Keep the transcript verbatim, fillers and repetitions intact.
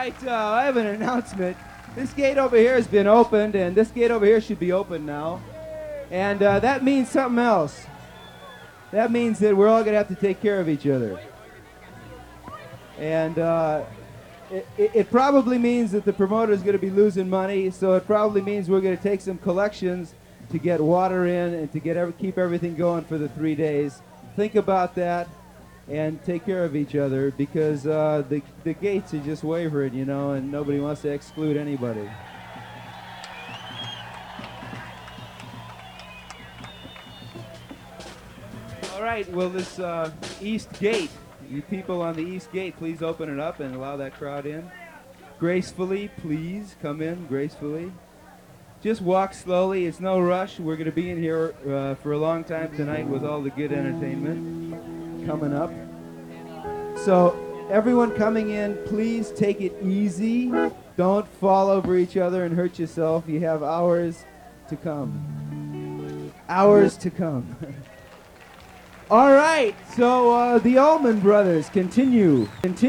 right, uh, I have an announcement. This gate over here has been opened, and this gate over here should be open now. And uh, that means something else. That means that we're all going to have to take care of each other. And uh, it, it, it probably means that the promoter is going to be losing money, so it probably means we're going to take some collections to get water in and to get every, keep everything going for the three days. Think about that and take care of each other, because uh, the, the gates are just wavering, you know, and nobody wants to exclude anybody. All right, well, this uh, east gate, you people on the east gate, please open it up and allow that crowd in. Gracefully, please, come in gracefully. Just walk slowly, it's no rush. We're going to be in here uh, for a long time tonight with all the good entertainment coming up. So everyone coming in, please take it easy. Don't fall over each other and hurt yourself. You have hours to come. Hours to come. All right, so uh, the Allman Brothers continue. Continue.